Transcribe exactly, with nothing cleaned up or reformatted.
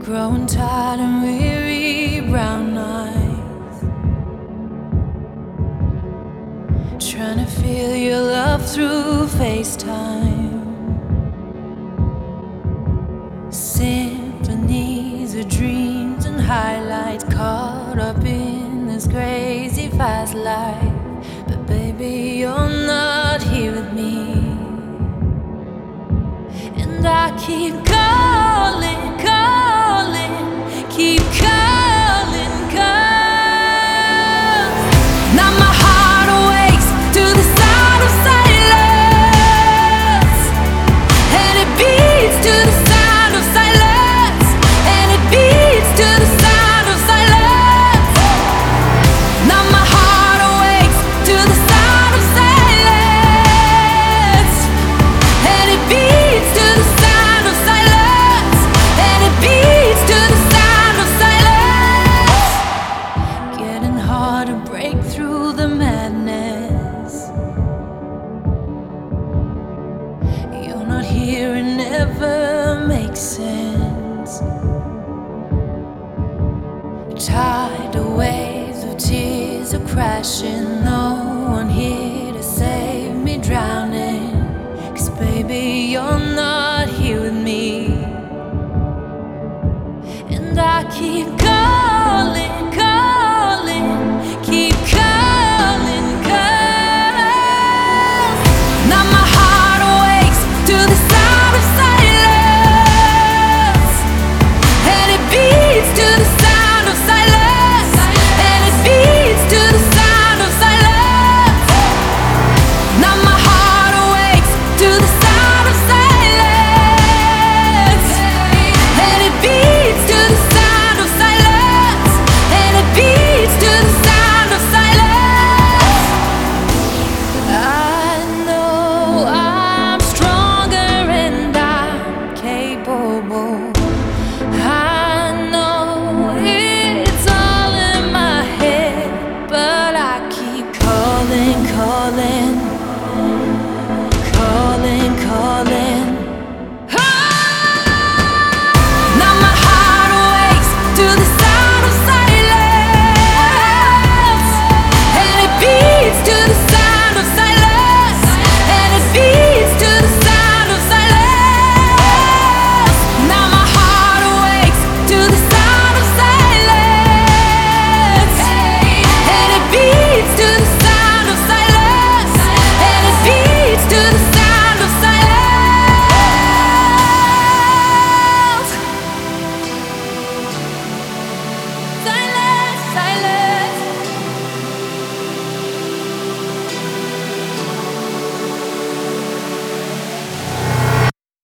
growing tired and weary, brown eyes, trying to feel your love through FaceTime. Symphonies of dreams and highlights, caught up in this crazy fast life. But baby, you're not here with me, and I keep calling, calling, keep calling, 'cause now my heart awakes to the sound of silence, and it beats to the sound of silence, and it beats to the sound of silence. Now my heart awakes to the sound of silence, and it beats to the sound of silence, and it beats to the sound of silence. Getting hard to break through the madness. You're not here, it never makes sense. Tidal waves of tears are crashing, no one here to save me drowning. 'Cause baby, you're not here with me, and I keep